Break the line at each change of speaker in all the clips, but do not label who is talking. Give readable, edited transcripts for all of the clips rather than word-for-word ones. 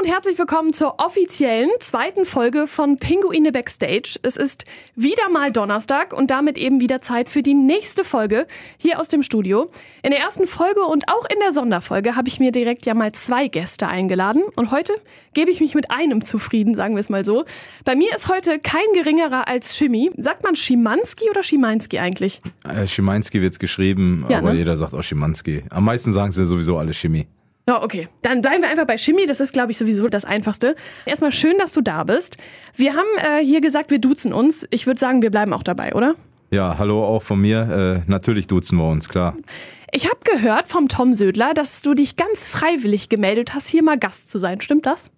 und herzlich willkommen zur offiziellen zweiten Folge von Pinguine Backstage. Es ist wieder mal Donnerstag und damit eben wieder Zeit für die nächste Folge hier aus dem Studio. In der ersten Folge und auch in der Sonderfolge habe ich mir direkt ja mal 2 Gäste eingeladen. Und heute gebe ich mich mit einem zufrieden, sagen wir es mal so. Bei mir ist heute kein geringerer als Schimi. Sagt man Schimanski oder Schimanski eigentlich?
Schimanski wird's geschrieben, ja, aber jeder sagt auch Schimanski. Am meisten sagen sie sowieso alle Schimi.
Ja, okay. Dann bleiben wir einfach bei Schimi. Das ist, glaube ich, sowieso das Einfachste. Erstmal schön, dass du da bist. Wir haben hier gesagt, wir duzen uns. Ich würde sagen, wir bleiben auch dabei, oder?
Ja, hallo auch von mir. Natürlich duzen wir uns, klar.
Ich habe gehört vom Tom Södler, dass du dich ganz freiwillig gemeldet hast, hier mal Gast zu sein. Stimmt das?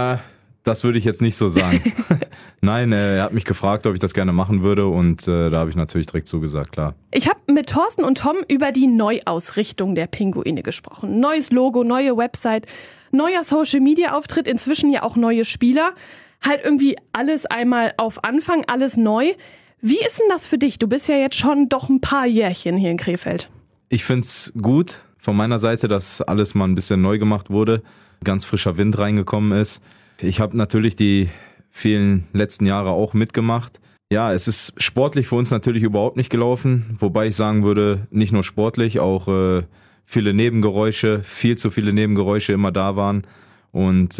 Das würde ich jetzt nicht so sagen. Nein, er hat mich gefragt, ob ich das gerne machen würde und da habe ich natürlich direkt zugesagt, klar.
Ich habe mit Thorsten und Tom über die Neuausrichtung der Pinguine gesprochen. Neues Logo, neue Website, neuer Social-Media-Auftritt, inzwischen ja auch neue Spieler. Halt irgendwie alles einmal auf Anfang, alles neu. Wie ist denn das für dich? Du bist ja jetzt schon doch ein paar Jährchen hier in Krefeld.
Ich finde es gut von meiner Seite, dass alles mal ein bisschen neu gemacht wurde, ganz frischer Wind reingekommen ist. Ich habe natürlich die vielen letzten Jahre auch mitgemacht. Ja, es ist sportlich für uns natürlich überhaupt nicht gelaufen, wobei ich sagen würde, nicht nur sportlich, auch viele Nebengeräusche, viel zu viele Nebengeräusche immer da waren und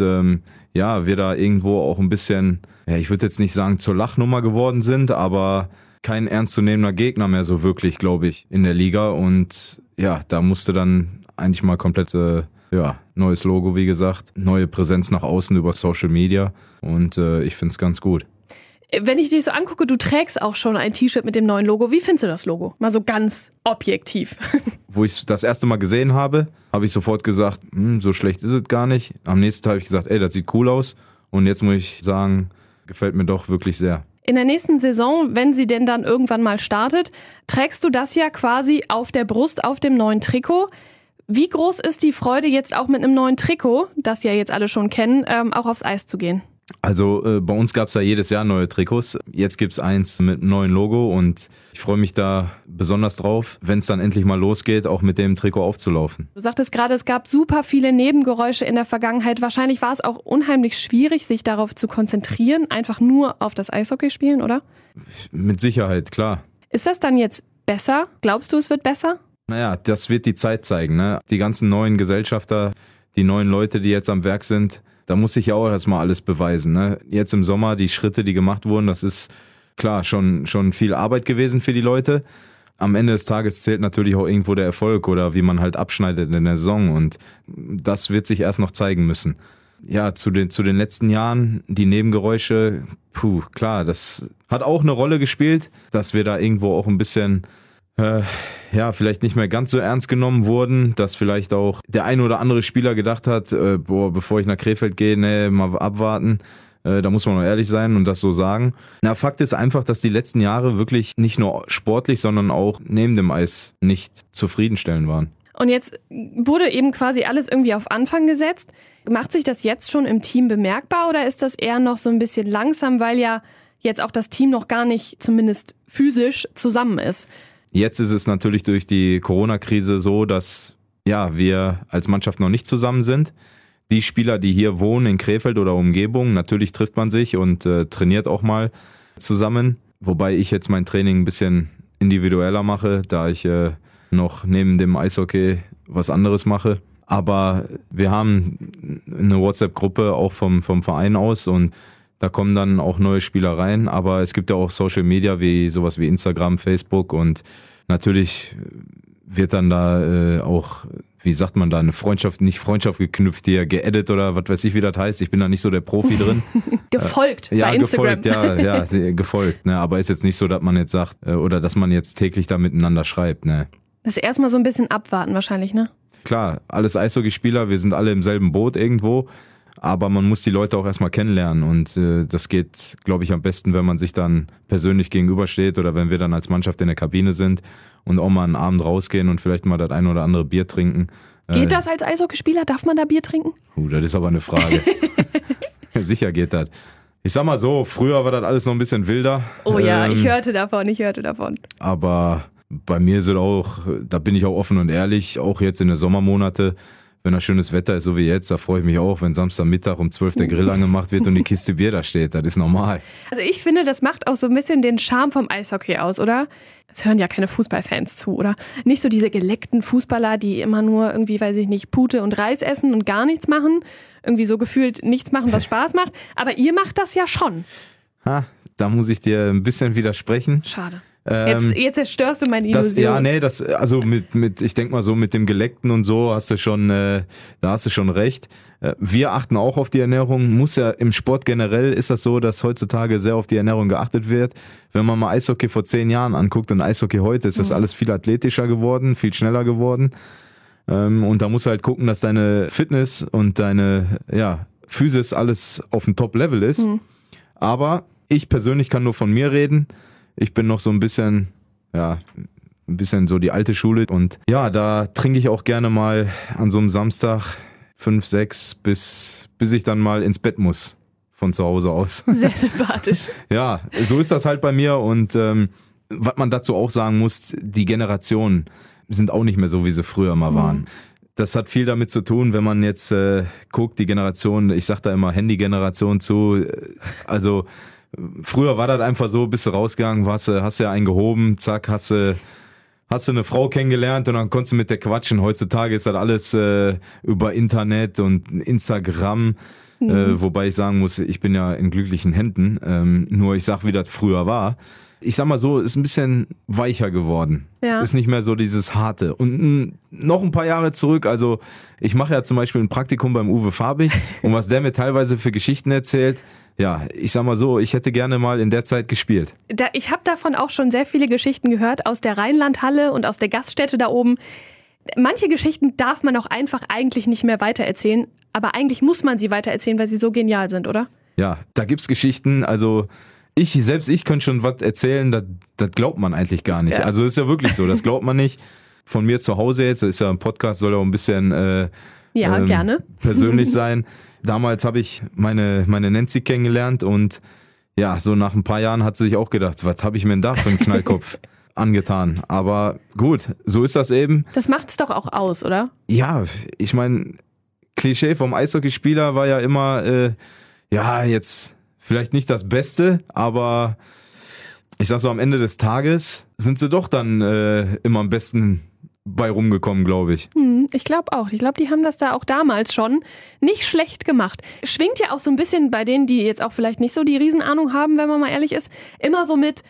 wir da irgendwo auch ein bisschen, ich würde jetzt nicht sagen zur Lachnummer geworden sind, aber kein ernstzunehmender Gegner mehr so wirklich, glaube ich, in der Liga und ja, da musste dann eigentlich mal komplett neues Logo, wie gesagt, neue Präsenz nach außen über Social Media und ich finde es ganz gut.
Wenn ich dich so angucke, du trägst auch schon ein T-Shirt mit dem neuen Logo. Wie findest du das Logo? Mal so ganz objektiv.
Wo ich es das erste Mal gesehen habe, habe ich sofort gesagt, so schlecht ist es gar nicht. Am nächsten Tag habe ich gesagt, das sieht cool aus und jetzt muss ich sagen, gefällt mir doch wirklich sehr.
In der nächsten Saison, wenn sie denn dann irgendwann mal startet, trägst du das ja quasi auf der Brust, auf dem neuen Trikot. Wie groß ist die Freude jetzt auch mit einem neuen Trikot, das ja jetzt alle schon kennen, auch aufs Eis zu gehen?
Also bei uns gab es ja jedes Jahr neue Trikots. Jetzt gibt es eins mit einem neuen Logo und ich freue mich da besonders drauf, wenn es dann endlich mal losgeht, auch mit dem Trikot aufzulaufen.
Du sagtest gerade, es gab super viele Nebengeräusche in der Vergangenheit. Wahrscheinlich war es auch unheimlich schwierig, sich darauf zu konzentrieren, einfach nur auf das Eishockey spielen, oder?
Mit Sicherheit, klar.
Ist das dann jetzt besser? Glaubst du, es wird besser?
Naja, das wird die Zeit zeigen, ne? Die ganzen neuen Gesellschafter, die neuen Leute, die jetzt am Werk sind, da muss sich ja auch erstmal alles beweisen, ne? Jetzt im Sommer, die Schritte, die gemacht wurden, das ist klar schon viel Arbeit gewesen für die Leute. Am Ende des Tages zählt natürlich auch irgendwo der Erfolg oder wie man halt abschneidet in der Saison und das wird sich erst noch zeigen müssen. Ja, zu den letzten Jahren, die Nebengeräusche, klar, das hat auch eine Rolle gespielt, dass wir da irgendwo auch ein bisschen vielleicht nicht mehr ganz so ernst genommen wurden, dass vielleicht auch der ein oder andere Spieler gedacht hat, bevor ich nach Krefeld gehe, mal abwarten. Da muss man noch ehrlich sein und das so sagen. Na, Fakt ist einfach, dass die letzten Jahre wirklich nicht nur sportlich, sondern auch neben dem Eis nicht zufriedenstellend waren.
Und jetzt wurde eben quasi alles irgendwie auf Anfang gesetzt. Macht sich das jetzt schon im Team bemerkbar oder ist das eher noch so ein bisschen langsam, weil ja jetzt auch das Team noch gar nicht, zumindest physisch, zusammen ist?
Jetzt ist es natürlich durch die Corona-Krise so, dass wir als Mannschaft noch nicht zusammen sind. Die Spieler, die hier wohnen in Krefeld oder Umgebung, natürlich trifft man sich und trainiert auch mal zusammen. Wobei ich jetzt mein Training ein bisschen individueller mache, da ich noch neben dem Eishockey was anderes mache. Aber wir haben eine WhatsApp-Gruppe auch vom Verein aus und da kommen dann auch neue Spieler rein, aber es gibt ja auch Social Media wie sowas wie Instagram, Facebook und natürlich wird dann da auch, wie sagt man da, eine Freundschaft geknüpft, hier geedit oder was weiß ich, wie das heißt. Ich bin da nicht so der Profi drin.
Gefolgt bei Instagram.
Gefolgt. Ne? Aber ist jetzt nicht so, dass man jetzt sagt oder dass man jetzt täglich da miteinander schreibt. Ne?
Das ist erstmal so ein bisschen abwarten wahrscheinlich, ne?
Klar, alles Eishockeyspieler, wir sind alle im selben Boot irgendwo. Aber man muss die Leute auch erstmal kennenlernen und das geht, glaube ich, am besten, wenn man sich dann persönlich gegenübersteht oder wenn wir dann als Mannschaft in der Kabine sind und auch mal einen Abend rausgehen und vielleicht mal das ein oder andere Bier trinken.
Geht das als Eishockeyspieler? Darf man da Bier trinken?
Das ist aber eine Frage. Sicher geht das. Ich sag mal so, früher war das alles noch ein bisschen wilder.
Oh ja, ich hörte davon.
Aber bei mir sind auch, da bin ich auch offen und ehrlich, auch jetzt in den Sommermonate, wenn da schönes Wetter ist, so wie jetzt, da freue ich mich auch, wenn Samstagmittag um 12 der Grill angemacht wird und die Kiste Bier da steht. Das ist normal.
Also ich finde, das macht auch so ein bisschen den Charme vom Eishockey aus, oder? Es hören ja keine Fußballfans zu, oder? Nicht so diese geleckten Fußballer, die immer nur irgendwie, weiß ich nicht, Pute und Reis essen und gar nichts machen. Irgendwie so gefühlt nichts machen, was Spaß macht. Aber ihr macht das ja schon.
Da muss ich dir ein bisschen widersprechen.
Schade. Jetzt zerstörst du meine Illusion.
Also ich denke mal so mit dem Geleckten und so da hast du schon recht. Wir achten auch auf die Ernährung. Muss ja im Sport generell ist das so, dass heutzutage sehr auf die Ernährung geachtet wird. Wenn man mal Eishockey vor 10 Jahren anguckt und Eishockey heute, ist das alles viel athletischer geworden, viel schneller geworden. Und da musst du halt gucken, dass deine Fitness und deine Physis alles auf dem Top-Level ist. Aber ich persönlich kann nur von mir reden. Ich bin noch so ein bisschen so die alte Schule. Und ja, da trinke ich auch gerne mal an so einem Samstag 5, 6, bis ich dann mal ins Bett muss von zu Hause aus.
Sehr sympathisch.
Ja, so ist das halt bei mir. Und was man dazu auch sagen muss, die Generationen sind auch nicht mehr so, wie sie früher mal waren. Das hat viel damit zu tun, wenn man jetzt guckt, die Generation, ich sag da immer Handy-Generation zu, also früher war das einfach so, bist du rausgegangen, hast du ja einen gehoben, zack, hast du eine Frau kennengelernt und dann konntest du mit der quatschen. Heutzutage ist das alles über Internet und Instagram, wobei ich sagen muss, ich bin ja in glücklichen Händen, nur ich sag, wie das früher war. Ich sag mal so, ist ein bisschen weicher geworden. Ja. Ist nicht mehr so dieses Harte. Und noch ein paar Jahre zurück, also ich mache ja zum Beispiel ein Praktikum beim Uwe Farbig und was der mir teilweise für Geschichten erzählt, ja, ich sag mal so, ich hätte gerne mal in der Zeit gespielt.
Ich habe davon auch schon sehr viele Geschichten gehört, aus der Rheinlandhalle und aus der Gaststätte da oben. Manche Geschichten darf man auch einfach eigentlich nicht mehr weitererzählen, aber eigentlich muss man sie weitererzählen, weil sie so genial sind, oder?
Ja, da gibt's Geschichten, also ich könnte schon was erzählen, das glaubt man eigentlich gar nicht. Ja. Also ist ja wirklich so, das glaubt man nicht. Von mir zu Hause jetzt, ist ja ein Podcast, soll ja auch ein bisschen
gerne
persönlich sein. Damals habe ich meine Nancy kennengelernt und ja, so nach ein paar Jahren hat sie sich auch gedacht, was habe ich mir denn da für einen Knallkopf angetan? Aber gut, so ist das eben.
Das macht's doch auch aus, oder?
Ja, ich meine, Klischee vom Eishockeyspieler war ja immer, jetzt vielleicht nicht das Beste, aber ich sag so, am Ende des Tages sind sie doch dann immer am besten bei rumgekommen, glaube ich.
Ich glaube auch. Ich glaube, die haben das da auch damals schon nicht schlecht gemacht. Schwingt ja auch so ein bisschen bei denen, die jetzt auch vielleicht nicht so die Riesenahnung haben, wenn man mal ehrlich ist, immer so mit,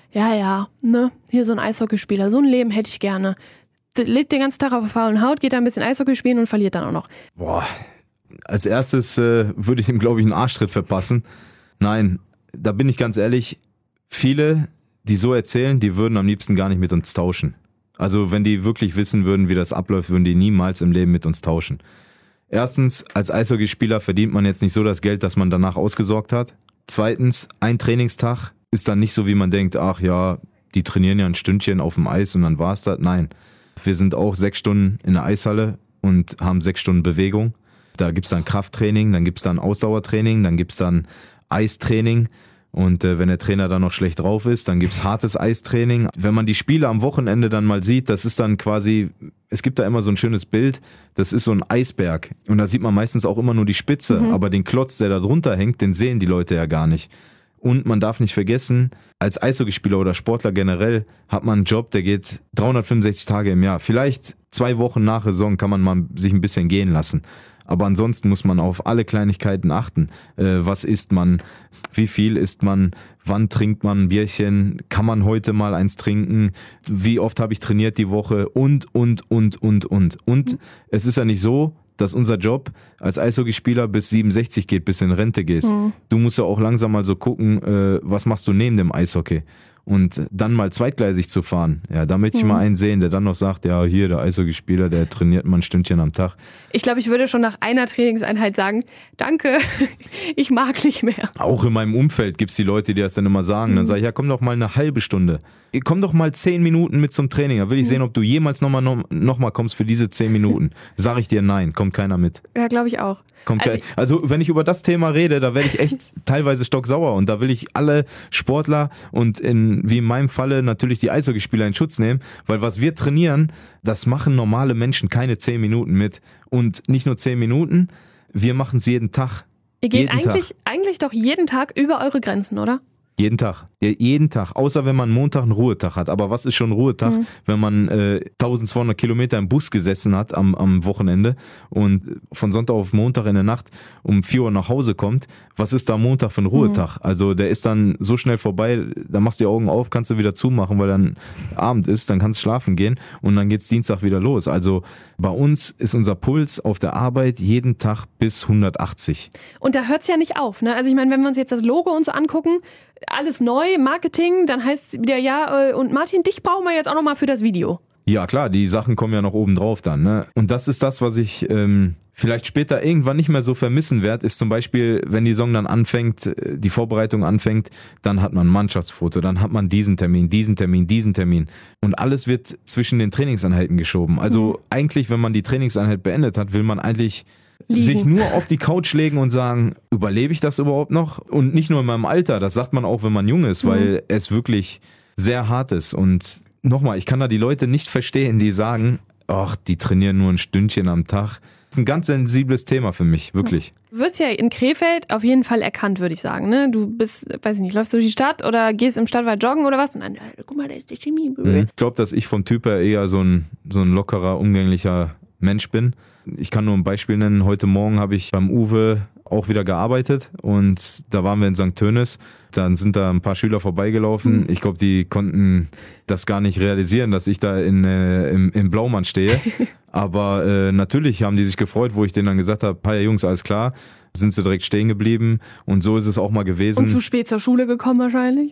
hier so ein Eishockeyspieler, so ein Leben hätte ich gerne. Lebt den ganzen Tag auf der faulen Haut, geht da ein bisschen Eishockey spielen und verliert dann auch noch.
Boah, als erstes würde ich ihm, glaube ich, einen Arschtritt verpassen. Nein, da bin ich ganz ehrlich, viele, die so erzählen, die würden am liebsten gar nicht mit uns tauschen. Also wenn die wirklich wissen würden, wie das abläuft, würden die niemals im Leben mit uns tauschen. Erstens, als Eishockeyspieler verdient man jetzt nicht so das Geld, dass man danach ausgesorgt hat. Zweitens, ein Trainingstag ist dann nicht so, wie man denkt, ach ja, die trainieren ja ein Stündchen auf dem Eis und dann war's das. Nein, wir sind auch 6 Stunden in der Eishalle und haben 6 Stunden Bewegung. Da gibt's dann Krafttraining, dann gibt's dann Ausdauertraining, dann gibt's dann Eistraining. Und wenn der Trainer dann noch schlecht drauf ist, dann gibt's hartes Eistraining. Wenn man die Spiele am Wochenende dann mal sieht, das ist dann quasi, es gibt da immer so ein schönes Bild, das ist so ein Eisberg. Und da sieht man meistens auch immer nur die Spitze, aber den Klotz, der da drunter hängt, den sehen die Leute ja gar nicht. Und man darf nicht vergessen, als Eishockeyspieler oder Sportler generell hat man einen Job, der geht 365 Tage im Jahr. Vielleicht 2 Wochen nach Saison kann man mal sich ein bisschen gehen lassen. Aber ansonsten muss man auf alle Kleinigkeiten achten. Was isst man? Wie viel isst man? Wann trinkt man ein Bierchen? Kann man heute mal eins trinken? Wie oft habe ich trainiert die Woche? Und. Und es ist ja nicht so, dass unser Job als Eishockeyspieler bis 67 geht, bis in Rente gehst. Du musst ja auch langsam mal so gucken, was machst du neben dem Eishockey? Und dann mal zweitgleisig zu fahren, ja, da möchte ich mal einen sehen, der dann noch sagt, ja, hier, der Eishockeyspieler, der trainiert mal ein Stündchen am Tag.
Ich glaube, ich würde schon nach einer Trainingseinheit sagen, danke, ich mag nicht mehr.
Auch in meinem Umfeld gibt es die Leute, die das dann immer sagen. Dann sage ich, ja, komm doch mal eine halbe Stunde. Komm doch mal 10 Minuten mit zum Training. Da will ich sehen, ob du jemals noch mal kommst für diese 10 Minuten. Sag ich dir, nein, kommt keiner mit.
Ja, glaube ich auch.
Also wenn ich über das Thema rede, da werde ich echt teilweise stocksauer und da will ich alle Sportler und in man, wie in meinem Falle, natürlich die Eishockeyspieler in Schutz nehmen, weil was wir trainieren, das machen normale Menschen keine 10 Minuten mit. Und nicht nur 10 Minuten, wir machen es jeden Tag.
Ihr geht eigentlich doch jeden Tag über eure Grenzen, oder?
Jeden Tag. Ja, jeden Tag. Außer wenn man Montag einen Ruhetag hat. Aber was ist schon ein Ruhetag, wenn man 1200 Kilometer im Bus gesessen hat am Wochenende und von Sonntag auf Montag in der Nacht um 4 Uhr nach Hause kommt? Was ist da Montag für ein Ruhetag? Also der ist dann so schnell vorbei, da machst du die Augen auf, kannst du wieder zumachen, weil dann Abend ist, dann kannst du schlafen gehen und dann geht's Dienstag wieder los. Also bei uns ist unser Puls auf der Arbeit jeden Tag bis 180.
Und da hört's ja nicht auf, ne? Also ich meine, wenn wir uns jetzt das Logo und so angucken, alles neu, Marketing, dann heißt es wieder, ja, und Martin, dich brauchen wir jetzt auch nochmal für das Video.
Ja klar, die Sachen kommen ja noch oben drauf dann, ne? Und das ist das, was ich vielleicht später irgendwann nicht mehr so vermissen werde, ist zum Beispiel, wenn die Saison dann anfängt, die Vorbereitung anfängt, dann hat man ein Mannschaftsfoto, dann hat man diesen Termin. Und alles wird zwischen den Trainingseinheiten geschoben. Also eigentlich, wenn man die Trainingseinheit beendet hat, will man eigentlich sich nur auf die Couch legen und sagen, überlebe ich das überhaupt noch? Und nicht nur in meinem Alter, das sagt man auch, wenn man jung ist, weil es wirklich sehr hart ist. Und nochmal, ich kann da die Leute nicht verstehen, die sagen, ach, die trainieren nur ein Stündchen am Tag. Das ist ein ganz sensibles Thema für mich, wirklich.
Du wirst ja in Krefeld auf jeden Fall erkannt, würde ich sagen. Ne? Du bist, weiß ich nicht, läufst durch die Stadt oder gehst im Stadtwald joggen oder was? Und dann, guck mal, da ist der Chemie.
Ich glaube, dass ich vom Typ her eher so ein lockerer, umgänglicher Mensch bin. Ich kann nur ein Beispiel nennen. Heute Morgen habe ich beim Uwe auch wieder gearbeitet und da waren wir in St. Tönis. Dann sind da ein paar Schüler vorbeigelaufen. Ich glaube, die konnten das gar nicht realisieren, dass ich da im Blaumann stehe. Aber natürlich haben die sich gefreut, wo ich denen dann gesagt habe, hi Jungs, alles klar. Sind sie direkt stehen geblieben und so ist es auch mal gewesen.
Und zu spät zur Schule gekommen wahrscheinlich?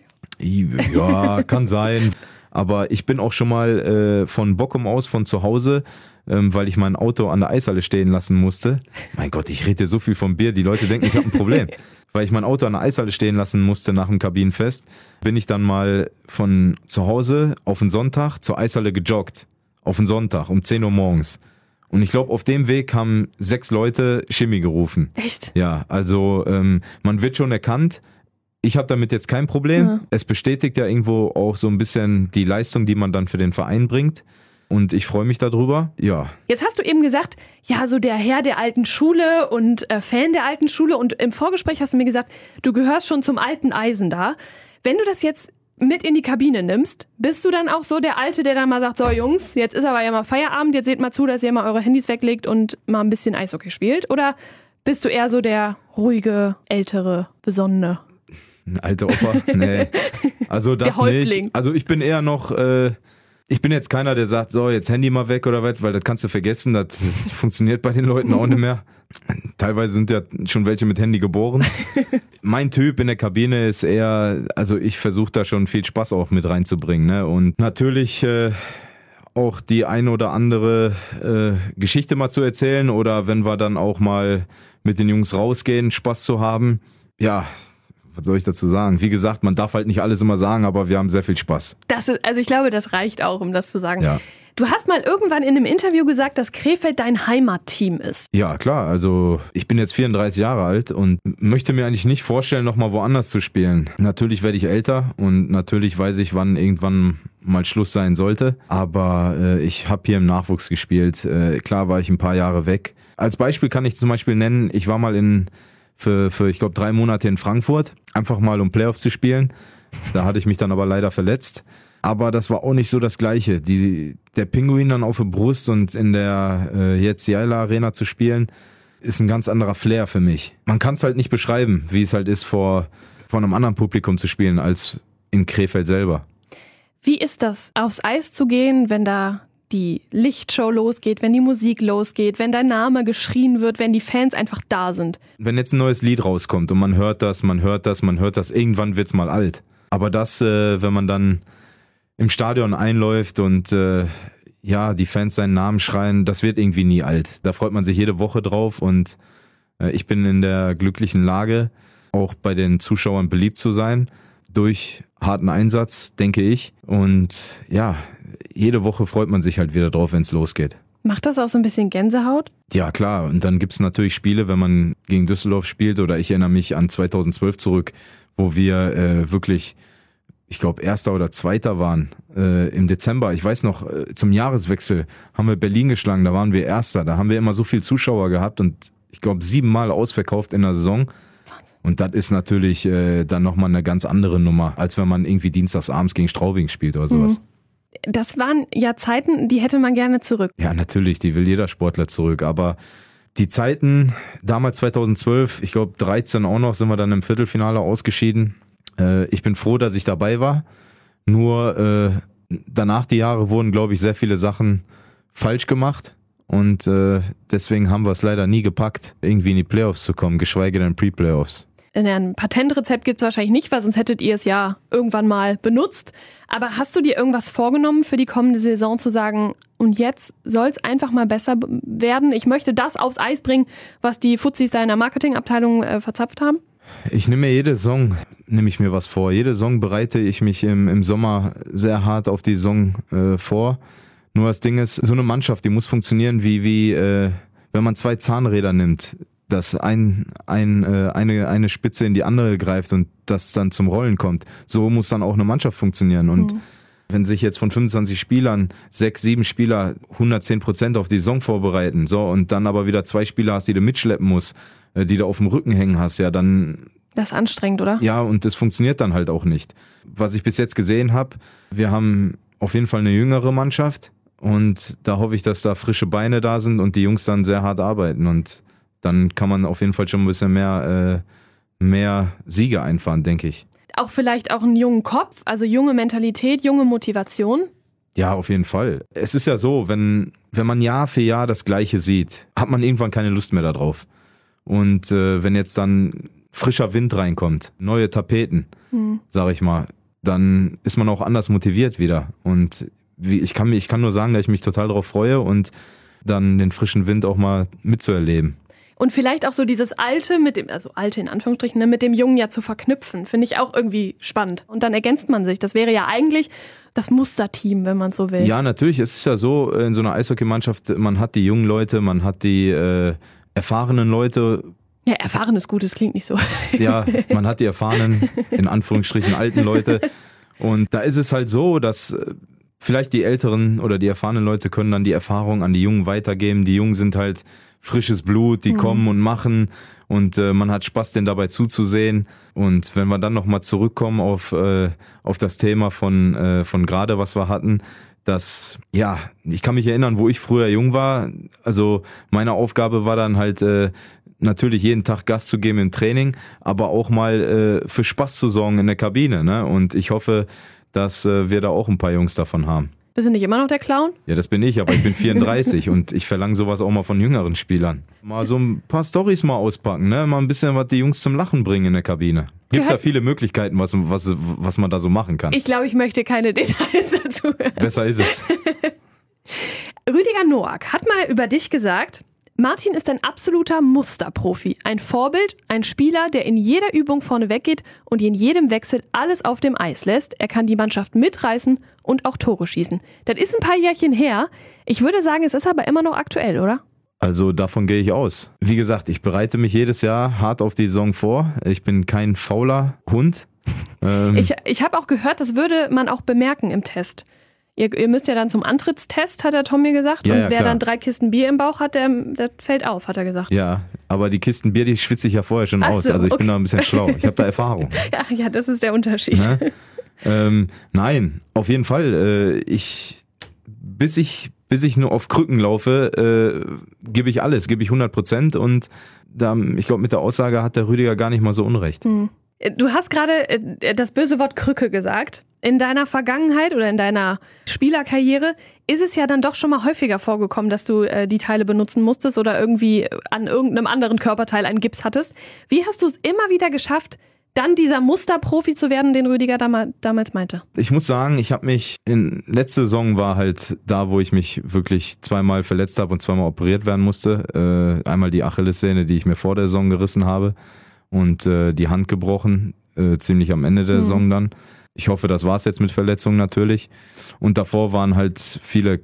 Ja, kann sein. Aber ich bin auch schon mal von Bockum aus, von zu Hause, weil ich mein Auto an der Eishalle stehen lassen musste. Mein Gott, ich rede so viel vom Bier, die Leute denken, ich habe ein Problem. Weil ich mein Auto an der Eishalle stehen lassen musste nach dem Kabinenfest, bin ich dann mal von zu Hause auf den Sonntag zur Eishalle gejoggt. Auf den Sonntag um 10 Uhr morgens. Und ich glaube, auf dem Weg haben 6 Leute Chemie gerufen.
Echt?
Ja, also man wird schon erkannt. Ich habe damit jetzt kein Problem. Ja. Es bestätigt ja irgendwo auch so ein bisschen die Leistung, die man dann für den Verein bringt. Und ich freue mich darüber, ja.
Jetzt hast du eben gesagt, ja, so der Herr der alten Schule und Fan der alten Schule. Und im Vorgespräch hast du mir gesagt, du gehörst schon zum alten Eisen da. Wenn du das jetzt mit in die Kabine nimmst, bist du dann auch so der Alte, der dann mal sagt, so Jungs, jetzt ist aber ja mal Feierabend, jetzt seht mal zu, dass ihr mal eure Handys weglegt und mal ein bisschen Eishockey spielt? Oder bist du eher so der ruhige, ältere, besonnene?
Ein alter Opa? Nee. Also das nicht. Also ich bin eher noch, ich bin jetzt keiner, der sagt, so jetzt Handy mal weg oder was, weil das kannst du vergessen, das funktioniert bei den Leuten auch nicht mehr. Teilweise sind ja schon welche mit Handy geboren. Mein Typ in der Kabine ist eher, also ich versuche da schon viel Spaß auch mit reinzubringen. Ne? Und natürlich auch die ein oder andere Geschichte mal zu erzählen oder wenn wir dann auch mal mit den Jungs rausgehen, Spaß zu haben. Ja, was soll ich dazu sagen? Wie gesagt, man darf halt nicht alles immer sagen, aber wir haben sehr viel Spaß.
Also ich glaube, das reicht auch, um das zu sagen.
Ja.
Du hast mal irgendwann in einem Interview gesagt, dass Krefeld dein Heimatteam ist.
Ja, klar. Also ich bin jetzt 34 Jahre alt und möchte mir eigentlich nicht vorstellen, nochmal woanders zu spielen. Natürlich werde ich älter und natürlich weiß ich, wann irgendwann mal Schluss sein sollte. Aber ich habe hier im Nachwuchs gespielt. Klar war ich ein paar Jahre weg. Als Beispiel kann ich zum Beispiel nennen, ich war mal für ich glaube 3 Monate in Frankfurt, einfach mal um Playoffs zu spielen. Da hatte ich mich dann aber leider verletzt. Aber das war auch nicht so das Gleiche. Der Pinguin dann auf der Brust und in der Jeziela Arena zu spielen, ist ein ganz anderer Flair für mich. Man kann es halt nicht beschreiben, wie es halt ist, vor einem anderen Publikum zu spielen, als in Krefeld selber.
Wie ist das, aufs Eis zu gehen, wenn da die Lichtshow losgeht, wenn die Musik losgeht, wenn dein Name geschrien wird, wenn die Fans einfach da sind? Wenn
jetzt ein neues Lied rauskommt und man hört das, irgendwann wird's mal alt. Aber das, wenn man dann im Stadion einläuft und die Fans seinen Namen schreien, das wird irgendwie nie alt. Da freut man sich jede Woche drauf und ich bin in der glücklichen Lage, auch bei den Zuschauern beliebt zu sein, durch harten Einsatz, denke ich. Und ja, jede Woche freut man sich halt wieder drauf, wenn es losgeht.
Macht das auch so ein bisschen Gänsehaut?
Ja, klar. Und dann gibt es natürlich Spiele, wenn man gegen Düsseldorf spielt, oder ich erinnere mich an 2012 zurück, wo wir wirklich ich glaube, Erster oder Zweiter waren im Dezember. Ich weiß noch, zum Jahreswechsel haben wir Berlin geschlagen, da waren wir Erster. Da haben wir immer so viel Zuschauer gehabt und ich glaube 7-mal ausverkauft in der Saison. Und das ist natürlich dann nochmal eine ganz andere Nummer, als wenn man irgendwie dienstagsabends gegen Straubing spielt oder sowas.
Das waren ja Zeiten, die hätte man gerne zurück.
Ja, natürlich, die will jeder Sportler zurück. Aber die Zeiten, damals 2012, ich glaube 13 auch noch, sind wir dann im Viertelfinale ausgeschieden. Ich bin froh, dass ich dabei war. Nur danach die Jahre wurden, glaube ich, sehr viele Sachen falsch gemacht. Und deswegen haben wir es leider nie gepackt, irgendwie in die Playoffs zu kommen, geschweige denn Pre-Playoffs.
Ein Patentrezept gibt es wahrscheinlich nicht, weil sonst hättet ihr es ja irgendwann mal benutzt. Aber hast du dir irgendwas vorgenommen für die kommende Saison zu sagen, und jetzt soll es einfach mal besser werden? Ich möchte das aufs Eis bringen, was die Fuzis da in der Marketingabteilung verzapft haben?
Ich nehme mir jede Saison, was vor. Jede Saison bereite ich mich im Sommer sehr hart auf die Saison vor. Nur das Ding ist, so eine Mannschaft, die muss funktionieren wie wenn man 2 Zahnräder nimmt, dass eine Spitze in die andere greift und das dann zum Rollen kommt. So muss dann auch eine Mannschaft funktionieren. Und wenn sich jetzt von 25 Spielern 6, 7 Spieler 110% auf die Saison vorbereiten, so, und dann aber wieder 2 Spieler hast, die du mitschleppen musst, die du auf dem Rücken hängen hast, ja, dann...
Das ist anstrengend, oder?
Ja, und das funktioniert dann halt auch nicht. Was ich bis jetzt gesehen habe, wir haben auf jeden Fall eine jüngere Mannschaft und da hoffe ich, dass da frische Beine da sind und die Jungs dann sehr hart arbeiten und dann kann man auf jeden Fall schon ein bisschen mehr Siege einfahren, denke ich.
Auch vielleicht auch einen jungen Kopf, also junge Mentalität, junge Motivation?
Ja, auf jeden Fall. Es ist ja so, wenn man Jahr für Jahr das Gleiche sieht, hat man irgendwann keine Lust mehr darauf. Und wenn jetzt dann frischer Wind reinkommt, neue Tapeten, sag ich mal, dann ist man auch anders motiviert wieder. Und ich kann nur sagen, dass ich mich total darauf freue und dann den frischen Wind auch mal mitzuerleben.
Und vielleicht auch so dieses Alte mit dem, also Alte in Anführungsstrichen, ne, mit dem Jungen ja zu verknüpfen, finde ich auch irgendwie spannend. Und dann ergänzt man sich. Das wäre ja eigentlich das Musterteam, wenn man so will.
Ja, natürlich. Es ist ja so, in so einer Eishockeymannschaft, man hat die jungen Leute, man hat die erfahrenen Leute.
Ja, erfahren ist gut, das klingt nicht so.
Ja, man hat die erfahrenen, in Anführungsstrichen, alten Leute. Und da ist es halt so, dass vielleicht die älteren oder die erfahrenen Leute können dann die Erfahrung an die Jungen weitergeben. Die Jungen sind halt frisches Blut, die kommen und machen und man hat Spaß, denen dabei zuzusehen. Und wenn wir dann nochmal zurückkommen auf das Thema von gerade, was wir hatten, dass, ja, ich kann mich erinnern, wo ich früher jung war, also meine Aufgabe war dann halt natürlich jeden Tag Gas zu geben im Training, aber auch mal für Spaß zu sorgen in der Kabine, ne? Und ich hoffe, dass wir da auch ein paar Jungs davon haben.
Bist du nicht immer noch der Clown?
Ja, das bin ich, aber ich bin 34 und ich verlange sowas auch mal von jüngeren Spielern. Mal so ein paar Storys mal auspacken, ne? Mal ein bisschen was die Jungs zum Lachen bringen in der Kabine. Gibt's ja viele Möglichkeiten, was man da so machen kann.
Ich glaube, ich möchte keine Details dazu hören.
Besser ist es.
Rüdiger Noack hat mal über dich gesagt, Martin ist ein absoluter Musterprofi, ein Vorbild, ein Spieler, der in jeder Übung vorne weggeht und in jedem Wechsel alles auf dem Eis lässt. Er kann die Mannschaft mitreißen und auch Tore schießen. Das ist ein paar Jährchen her. Ich würde sagen, es ist aber immer noch aktuell, oder?
Also davon gehe ich aus. Wie gesagt, ich bereite mich jedes Jahr hart auf die Saison vor. Ich bin kein fauler Hund.
Ich habe auch gehört, das würde man auch bemerken im Test. Ihr müsst ja dann zum Antrittstest, hat der Tom mir gesagt.
Ja,
und
ja,
wer
klar.
dann 3 Kisten Bier im Bauch hat, der fällt auf, hat er gesagt.
Ja, aber die Kisten Bier, die schwitze ich ja vorher schon aus.
So,
Also ich
okay.
bin da ein bisschen schlau. Ich habe da Erfahrung.
Ja, das ist der Unterschied.
Ne? Nein, auf jeden Fall. Bis ich nur auf Krücken laufe, gebe ich alles, gebe ich 100%. Und ich glaube, mit der Aussage hat der Rüdiger gar nicht mal so unrecht.
Du hast gerade das böse Wort Krücke gesagt. In deiner Vergangenheit oder in deiner Spielerkarriere ist es ja dann doch schon mal häufiger vorgekommen, dass du die Teile benutzen musstest oder irgendwie an irgendeinem anderen Körperteil einen Gips hattest. Wie hast du es immer wieder geschafft, dann dieser Musterprofi zu werden, den Rüdiger damals meinte?
Ich muss sagen, letzte Saison war halt da, wo ich mich wirklich 2-mal verletzt habe und 2-mal operiert werden musste. Einmal die Achillessehne, die ich mir vor der Saison gerissen habe und die Hand gebrochen, ziemlich am Ende der Saison dann. Ich hoffe, das war's jetzt mit Verletzungen natürlich. Und davor waren halt viele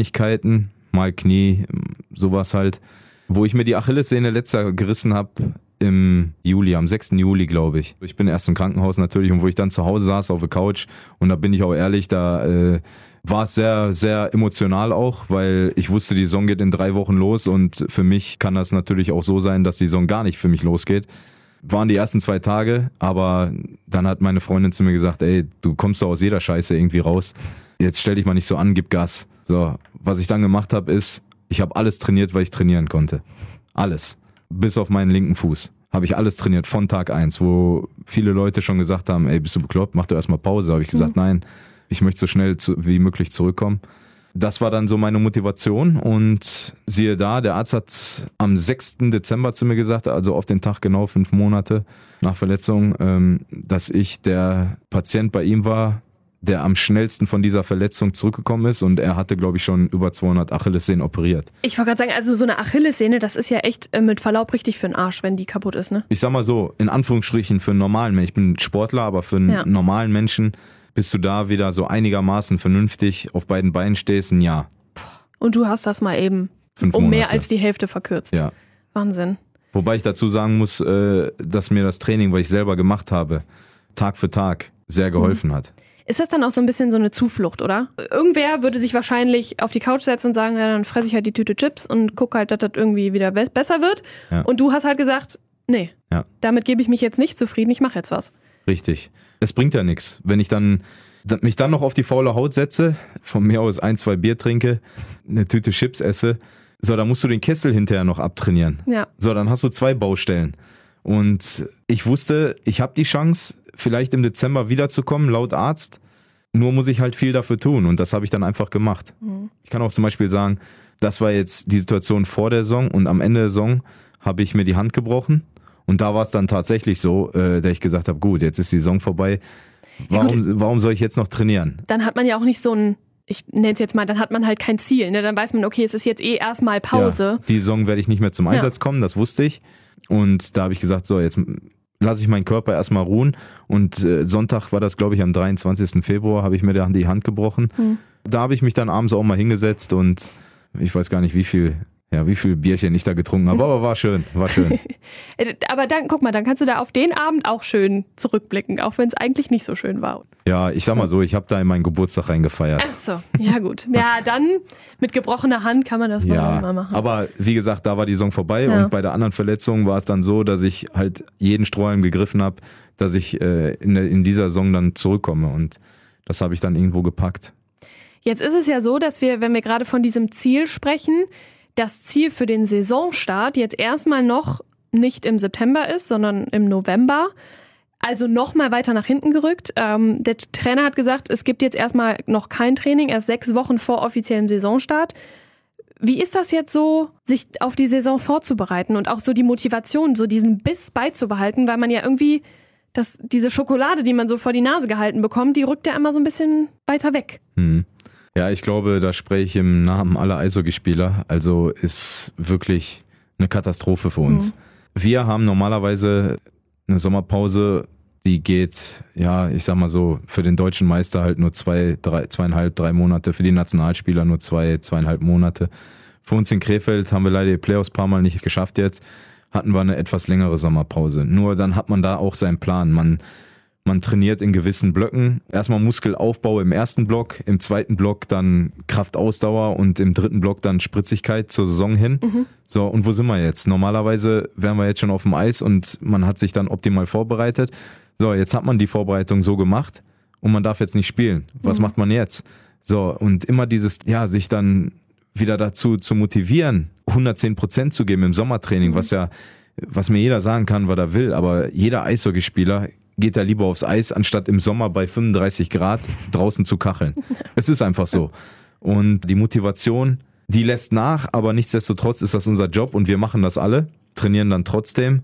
Kleinigkeiten, mal Knie, sowas halt. Wo ich mir die Achillessehne letztes Jahr gerissen habe, im Juli, am 6. Juli, glaube ich. Ich bin erst im Krankenhaus natürlich und wo ich dann zu Hause saß auf der Couch und da bin ich auch ehrlich, da war es sehr, sehr emotional auch, weil ich wusste, die Saison geht in 3 Wochen los und für mich kann das natürlich auch so sein, dass die Saison gar nicht für mich losgeht. Waren die ersten 2 Tage, aber dann hat meine Freundin zu mir gesagt, ey, du kommst doch aus jeder Scheiße irgendwie raus. Jetzt stell dich mal nicht so an, gib Gas. So, was ich dann gemacht habe, ist, ich habe alles trainiert, weil ich trainieren konnte. Alles. Bis auf meinen linken Fuß. Habe ich alles trainiert von Tag 1, wo viele Leute schon gesagt haben, ey, bist du bekloppt, mach doch erstmal Pause. Habe ich gesagt, nein, ich möchte so schnell wie möglich zurückkommen. Das war dann so meine Motivation und siehe da, der Arzt hat am 6. Dezember zu mir gesagt, also auf den Tag genau 5 Monate nach Verletzung, dass ich der Patient bei ihm war, der am schnellsten von dieser Verletzung zurückgekommen ist und er hatte, glaube ich, schon über 200 Achillessehnen operiert.
Ich wollte gerade sagen, also so eine Achillessehne, das ist ja echt mit Verlaub richtig für den Arsch, wenn die kaputt ist, ne?
Ich sag mal so, in Anführungsstrichen für einen normalen Menschen, ich bin Sportler, aber für einen normalen Menschen, bis du da wieder so einigermaßen vernünftig auf beiden Beinen stehst, ein Jahr.
Und du hast das mal eben
5
um
Monate.
Mehr als die Hälfte verkürzt.
Ja.
Wahnsinn.
Wobei ich dazu sagen muss, dass mir das Training, was ich selber gemacht habe, Tag für Tag sehr geholfen hat.
Ist das dann auch so ein bisschen so eine Zuflucht, oder? Irgendwer würde sich wahrscheinlich auf die Couch setzen und sagen, ja, dann fresse ich halt die Tüte Chips und gucke halt, dass das irgendwie wieder besser wird. Ja. Und du hast halt gesagt, nee, damit gebe ich mich jetzt nicht zufrieden, ich mache jetzt was.
Richtig. Es bringt ja nichts. Wenn ich mich dann noch auf die faule Haut setze, von mir aus 1, 2 Bier trinke, eine Tüte Chips esse, so, dann musst du den Kessel hinterher noch abtrainieren.
Ja.
So, dann hast du 2 Baustellen. Und ich wusste, ich habe die Chance, vielleicht im Dezember wiederzukommen, laut Arzt. Nur muss ich halt viel dafür tun und das habe ich dann einfach gemacht. Ich kann auch zum Beispiel sagen, das war jetzt die Situation vor der Saison und am Ende der Saison habe ich mir die Hand gebrochen und da war es dann tatsächlich so, dass ich gesagt habe, gut, jetzt ist die Saison vorbei, warum soll ich jetzt noch trainieren?
Dann hat man ja auch nicht so ein, ich nenne es jetzt mal, dann hat man halt kein Ziel, ne? Dann weiß man, okay, es ist jetzt erstmal Pause.
Ja, die Saison werde ich nicht mehr zum Einsatz kommen, das wusste ich und da habe ich gesagt, so jetzt lasse ich meinen Körper erstmal ruhen und Sonntag war das, glaube ich, am 23. Februar habe ich mir dann die Hand gebrochen. Da habe ich mich dann abends auch mal hingesetzt und ich weiß gar nicht, wie viel Bierchen ich da getrunken habe, aber war schön.
Aber dann, guck mal, dann kannst du da auf den Abend auch schön zurückblicken, auch wenn es eigentlich nicht so schön war.
Ja, ich sag mal so, ich habe da in meinen Geburtstag reingefeiert.
Ach so, ja gut. Ja, dann mit gebrochener Hand kann man das mal machen.
Aber wie gesagt, da war die Saison vorbei und bei der anderen Verletzung war es dann so, dass ich halt jeden Strohhalm gegriffen habe, dass ich in dieser Saison dann zurückkomme und das habe ich dann irgendwo gepackt.
Jetzt ist es ja so, dass wenn wir gerade von diesem Ziel sprechen, das Ziel für den Saisonstart jetzt erstmal noch nicht im September ist, sondern im November. Also noch mal weiter nach hinten gerückt. Der Trainer hat gesagt, es gibt jetzt erstmal noch kein Training, erst 6 Wochen vor offiziellem Saisonstart. Wie ist das jetzt so, sich auf die Saison vorzubereiten und auch so die Motivation, so diesen Biss beizubehalten, weil man ja irgendwie diese Schokolade, die man so vor die Nase gehalten bekommt, die rückt ja immer so ein bisschen weiter weg.
Ja, ich glaube, da spreche ich im Namen aller Eishockeyspieler. Also ist wirklich eine Katastrophe für uns. Wir haben normalerweise eine Sommerpause, die geht, ja, ich sag mal so, für den deutschen Meister halt nur 2,5, 3 Monate, für die Nationalspieler nur 2,5 Monate. Für uns in Krefeld haben wir leider die Playoffs ein paar Mal nicht geschafft jetzt, hatten wir eine etwas längere Sommerpause. Nur dann hat man da auch seinen Plan. Man trainiert in gewissen Blöcken. Erstmal Muskelaufbau im ersten Block, im zweiten Block dann Kraftausdauer und im dritten Block dann Spritzigkeit zur Saison hin. So, und wo sind wir jetzt? Normalerweise wären wir jetzt schon auf dem Eis und man hat sich dann optimal vorbereitet. So, jetzt hat man die Vorbereitung so gemacht und man darf jetzt nicht spielen. Was macht man jetzt? So, und immer dieses, ja, sich dann wieder dazu zu motivieren, 110% zu geben im Sommertraining, was mir jeder sagen kann, was er will, aber jeder Eishockeyspieler geht da lieber aufs Eis, anstatt im Sommer bei 35 Grad draußen zu kacheln. Es ist einfach so. Und die Motivation, die lässt nach, aber nichtsdestotrotz ist das unser Job und wir machen das alle, trainieren dann trotzdem,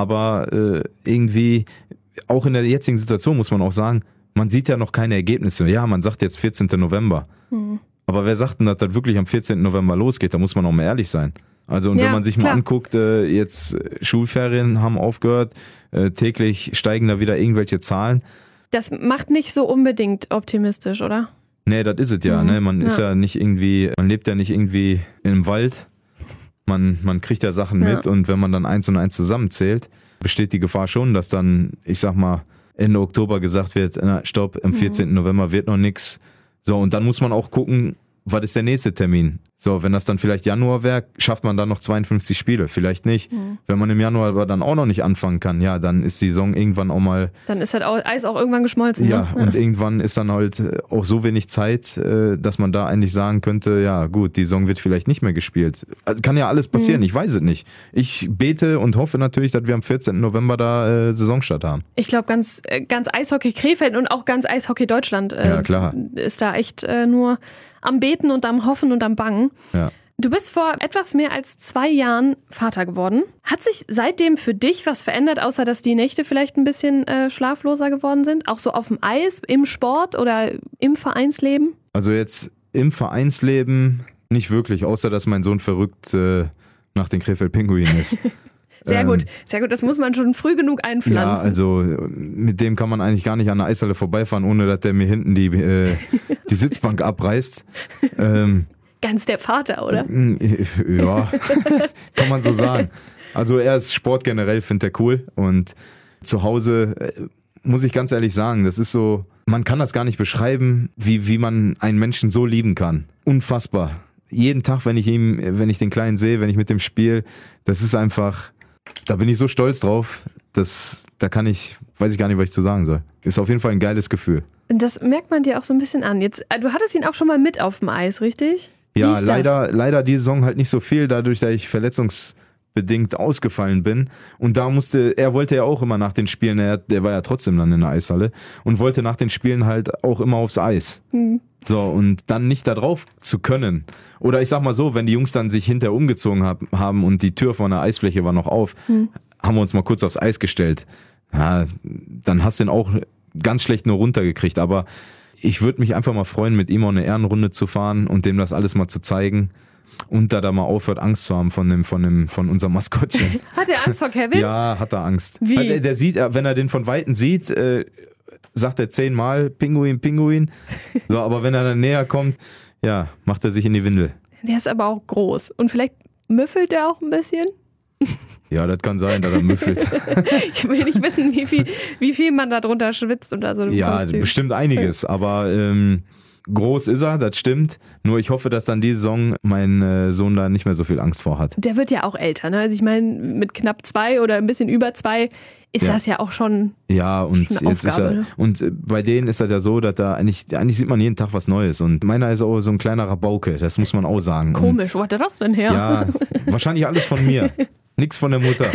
aber irgendwie, auch in der jetzigen Situation muss man auch sagen, man sieht ja noch keine Ergebnisse. Ja, man sagt jetzt 14. November. Aber wer sagt denn, dass das wirklich am 14. November losgeht? Da muss man auch mal ehrlich sein. Also und wenn man sich mal anguckt, jetzt Schulferien haben aufgehört, täglich steigen da wieder irgendwelche Zahlen.
Das macht nicht so unbedingt optimistisch, oder? Nee,
das ist es ja. Ne? Man ist ja nicht irgendwie, man lebt ja nicht irgendwie im Wald. Man kriegt ja Sachen mit und wenn man dann 1 und 1 zusammenzählt, besteht die Gefahr schon, dass dann, ich sag mal, Ende Oktober gesagt wird, na, stopp, am 14. November wird noch nichts. So, und dann muss man auch gucken, was ist der nächste Termin? So, wenn das dann vielleicht Januar wäre, schafft man dann noch 52 Spiele, vielleicht nicht. Wenn man im Januar aber dann auch noch nicht anfangen kann, ja, dann ist die Saison irgendwann auch mal...
Dann ist halt Eis auch irgendwann geschmolzen.
Ja,
ne?
Und irgendwann ist dann halt auch so wenig Zeit, dass man da eigentlich sagen könnte, ja gut, die Saison wird vielleicht nicht mehr gespielt. Also kann ja alles passieren, ich weiß es nicht. Ich bete und hoffe natürlich, dass wir am 14. November da Saisonstart haben.
Ich glaube, ganz Eishockey Krefeld und auch ganz Eishockey Deutschland
Ja, klar.
ist da echt nur am Beten und am Hoffen und am Bangen.
Ja.
Du bist vor etwas mehr als 2 Jahren Vater geworden. Hat sich seitdem für dich was verändert, außer dass die Nächte vielleicht ein bisschen schlafloser geworden sind? Auch so auf dem Eis, im Sport oder im Vereinsleben?
Also jetzt im Vereinsleben nicht wirklich, außer dass mein Sohn verrückt nach den Krefeld Pinguinen ist.
Sehr gut, das muss man schon früh genug einpflanzen.
Ja, also mit dem kann man eigentlich gar nicht an der Eishalle vorbeifahren, ohne dass der mir hinten die Sitzbank abreißt.
Ganz der Vater, oder?
Ja, kann man so sagen. Also er ist Sport generell, findet er cool. Und zu Hause, muss ich ganz ehrlich sagen, das ist so, man kann das gar nicht beschreiben, wie man einen Menschen so lieben kann. Unfassbar. Jeden Tag, wenn ich den Kleinen sehe, wenn ich mit dem spiele, das ist einfach, da bin ich so stolz drauf, weiß ich gar nicht, was ich zu sagen soll. Ist auf jeden Fall ein geiles Gefühl.
Das merkt man dir auch so ein bisschen an. Jetzt, du hattest ihn auch schon mal mit auf dem Eis, richtig?
Ja, leider die Saison halt nicht so viel, dadurch, dass ich verletzungsbedingt ausgefallen bin. Und da er wollte ja auch immer nach den Spielen, der war ja trotzdem dann in der Eishalle und wollte nach den Spielen halt auch immer aufs Eis. So, und dann nicht da drauf zu können. Oder ich sag mal so, wenn die Jungs dann sich hinterher umgezogen haben und die Tür von der Eisfläche war noch auf, haben wir uns mal kurz aufs Eis gestellt. Ja, dann hast du ihn auch ganz schlecht nur runtergekriegt. Aber ich würde mich einfach mal freuen, mit ihm auch eine Ehrenrunde zu fahren und dem das alles mal zu zeigen. Und da mal aufhört, Angst zu haben von unserem Maskottchen.
Hat er Angst vor Kevin?
Ja, hat er Angst.
Wie?
Der sieht, wenn er den von Weitem sieht, sagt er 10-mal Pinguin, Pinguin. So, aber wenn er dann näher kommt, ja, macht er sich in die Windel.
Der ist aber auch groß. Und vielleicht müffelt er auch ein bisschen?
Ja, das kann sein, dass er müffelt.
Ich will nicht wissen, wie viel man da drunter schwitzt unter so einem Kostüm.
Bestimmt einiges, aber groß ist er, das stimmt. Nur ich hoffe, dass dann die Saison mein Sohn da nicht mehr so viel Angst vor hat.
Der wird ja auch älter, ne? Also ich meine, mit knapp 2 oder ein bisschen über 2 ist das ja auch schon. Ja, und
jetzt
Aufgabe,
ist er.
Ne?
Und bei denen ist das ja so, dass da eigentlich sieht man jeden Tag was Neues. Und meiner ist auch so ein kleiner Rabauke, das muss man auch sagen.
Komisch, wo hat er das denn her?
Ja, wahrscheinlich alles von mir. Nix von der Mutter.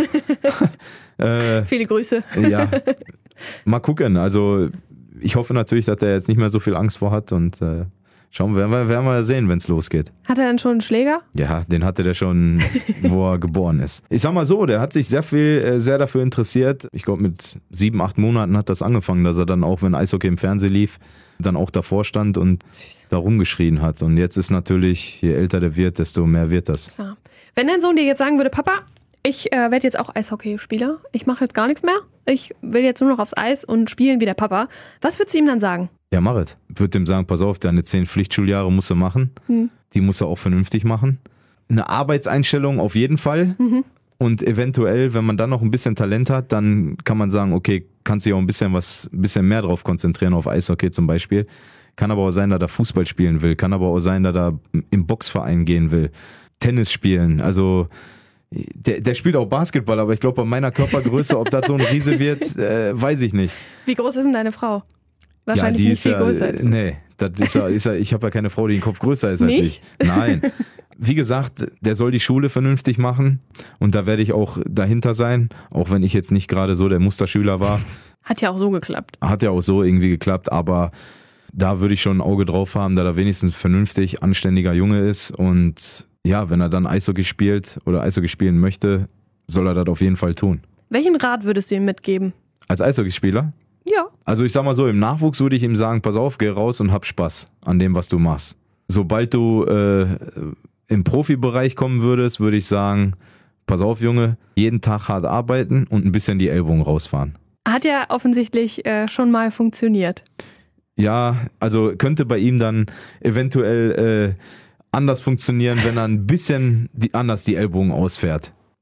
Viele Grüße.
Ja, mal gucken. Also ich hoffe natürlich, dass der jetzt nicht mehr so viel Angst vor hat und schauen wir, werden wir sehen, wenn es losgeht.
Hat er dann schon einen Schläger?
Ja, den hatte der schon, wo er geboren ist. Ich sag mal so, der hat sich sehr dafür interessiert. Ich glaube, mit 7, 8 Monaten hat das angefangen, dass er dann auch, wenn Eishockey im Fernsehen lief, dann auch davor stand und da rumgeschrien hat. Und jetzt ist natürlich, je älter der wird, desto mehr wird das.
Klar. Wenn dein Sohn dir jetzt sagen würde, Papa, ich werde jetzt auch Eishockeyspieler, ich mache jetzt gar nichts mehr, ich will jetzt nur noch aufs Eis und spielen wie der Papa, was würdest du ihm dann sagen?
Ja, mach es. Ich würde ihm sagen, pass auf, deine 10 Pflichtschuljahre musst du machen, die musst du auch vernünftig machen. Eine Arbeitseinstellung auf jeden Fall und eventuell, wenn man dann noch ein bisschen Talent hat, dann kann man sagen, okay, kannst du dich auch ein bisschen mehr drauf konzentrieren, auf Eishockey zum Beispiel. Kann aber auch sein, dass er Fußball spielen will, kann aber auch sein, dass er im Boxverein gehen will, Tennis spielen, also der spielt auch Basketball, aber ich glaube, bei meiner Körpergröße, ob das so ein Riese wird, weiß ich nicht.
Wie groß ist denn deine Frau? Wahrscheinlich
ja,
nicht viel größer als du.
Nee, das ist ja, ich habe ja keine Frau, die den Kopf größer ist als
nicht?
ich. Nein. Wie gesagt, der soll die Schule vernünftig machen und da werde ich auch dahinter sein, auch wenn ich jetzt nicht gerade so der Musterschüler war.
Hat ja auch so geklappt.
Hat ja auch so irgendwie geklappt, aber da würde ich schon ein Auge drauf haben, da er wenigstens vernünftig, anständiger Junge ist und ja, wenn er dann Eishockey spielt oder Eishockey spielen möchte, soll er das auf jeden Fall tun.
Welchen Rat würdest du ihm mitgeben?
Als Eishockeyspieler?
Ja.
Also ich sag mal so, im Nachwuchs würde ich ihm sagen, pass auf, geh raus und hab Spaß an dem, was du machst. Sobald du im Profibereich kommen würdest, würde ich sagen, pass auf, Junge, jeden Tag hart arbeiten und ein bisschen die Ellbogen rausfahren.
Hat ja offensichtlich schon mal funktioniert.
Ja, also könnte bei ihm dann eventuell anders funktionieren, wenn er ein bisschen anders die Ellbogen ausfährt.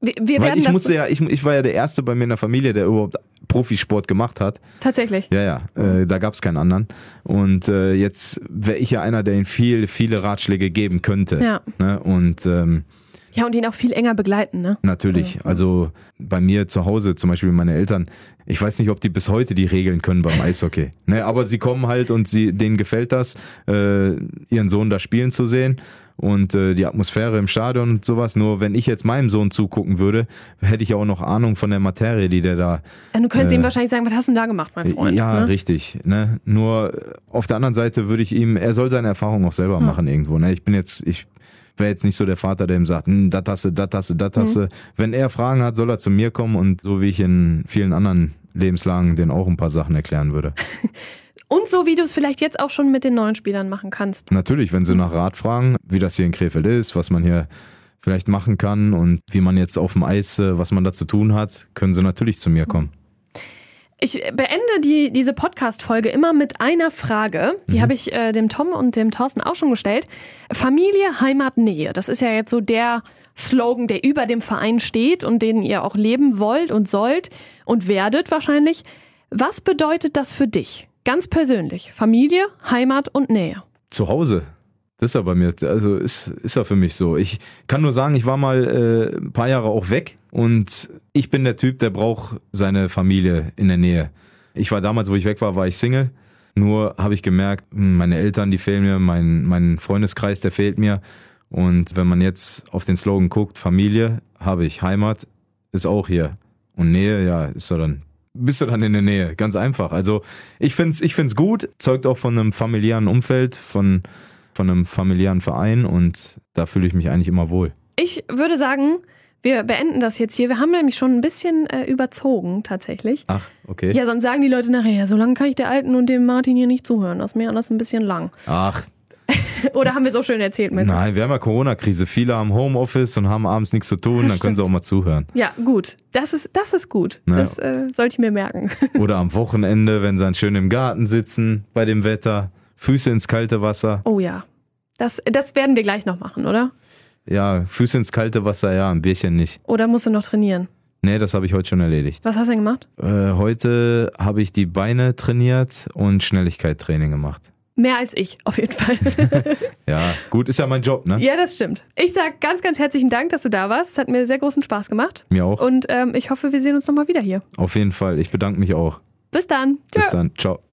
Wir
Weil
werden
ich
das
musste ja, ich war ja der Erste bei mir in der Familie, der überhaupt Profisport gemacht hat.
tatsächlich.
Ja, da gab es keinen anderen. Und jetzt wäre ich ja einer, der ihm viele Ratschläge geben könnte.
Ja.
Ne? Und
Ja, und ihn auch viel enger begleiten, ne?
natürlich, also bei mir zu Hause, zum Beispiel meine Eltern, ich weiß nicht, ob die bis heute die Regeln können beim Eishockey. Ne? Aber sie kommen halt und denen gefällt das, ihren Sohn da spielen zu sehen. Und die Atmosphäre im Stadion und sowas. Nur wenn ich jetzt meinem Sohn zugucken würde, hätte ich auch noch Ahnung von der Materie, die der da...
Ja, du könntest ihm wahrscheinlich sagen, was hast du denn da gemacht, mein Freund?
Ja,
ne?
richtig. Ne? Nur auf der anderen Seite würde ich ihm, er soll seine Erfahrung auch selber machen irgendwo. Ne? Ich wäre jetzt nicht so der Vater, der ihm sagt, das hast du. Wenn er Fragen hat, soll er zu mir kommen und so wie ich in vielen anderen Lebenslagen den auch ein paar Sachen erklären würde.
Und so wie du es vielleicht jetzt auch schon mit den neuen Spielern machen kannst.
Natürlich, wenn sie nach Rat fragen, wie das hier in Krefeld ist, was man hier vielleicht machen kann und wie man jetzt auf dem Eis, was man da zu tun hat, können sie natürlich zu mir kommen.
Ich beende diese Podcast-Folge immer mit einer Frage. Die habe ich dem Tom und dem Thorsten auch schon gestellt. Familie, Heimat, Nähe. Das ist ja jetzt so der Slogan, der über dem Verein steht und den ihr auch leben wollt und sollt und werdet wahrscheinlich. Was bedeutet das für dich? Ganz persönlich. Familie, Heimat und Nähe.
Zu Hause. Das ist ja bei mir, also ist ja für mich so. Ich kann nur sagen, ich war mal ein paar Jahre auch weg und ich bin der Typ, der braucht seine Familie in der Nähe. Ich war damals, wo ich weg war ich Single. Nur habe ich gemerkt, meine Eltern, die fehlen mir, mein Freundeskreis, der fehlt mir. Und wenn man jetzt auf den Slogan guckt, Familie habe ich, Heimat ist auch hier. Und Nähe, ja, bist du dann in der Nähe. Ganz einfach. Also ich find's gut, zeugt auch von einem familiären Umfeld, von einem familiären Verein und da fühle ich mich eigentlich immer wohl.
Ich würde sagen, wir beenden das jetzt hier. Wir haben nämlich schon ein bisschen überzogen, tatsächlich.
Ach, okay.
Ja, sonst sagen die Leute nachher, ja, so lange kann ich der Alten und dem Martin hier nicht zuhören. Das ist mir alles ein bisschen lang.
Ach.
Oder haben wir so schön erzählt, Mensch?
Nein, wir haben ja Corona-Krise. Viele haben Homeoffice und haben abends nichts zu tun, dann können sie auch mal zuhören.
Ja, gut. Das ist gut.
Ne?
Das sollte ich mir merken.
Oder am Wochenende, wenn sie dann schön im Garten sitzen, bei dem Wetter, Füße ins kalte Wasser.
Oh ja. Das werden wir gleich noch machen, oder?
Ja, Füße ins kalte Wasser, ja, ein Bierchen nicht.
Oder musst du noch trainieren?
Nee, das habe ich heute schon erledigt.
Was hast du denn gemacht?
Heute habe ich die Beine trainiert und Schnelligkeit-Training gemacht.
Mehr als ich, auf jeden Fall.
Ja, gut, ist ja mein Job, ne?
Ja, das stimmt. Ich sage ganz, ganz herzlichen Dank, dass du da warst. Es hat mir sehr großen Spaß gemacht.
Mir auch.
Und ich hoffe, wir sehen uns nochmal wieder hier.
Auf jeden Fall. Ich bedanke mich auch.
Bis dann.
Bis dann. Ciao.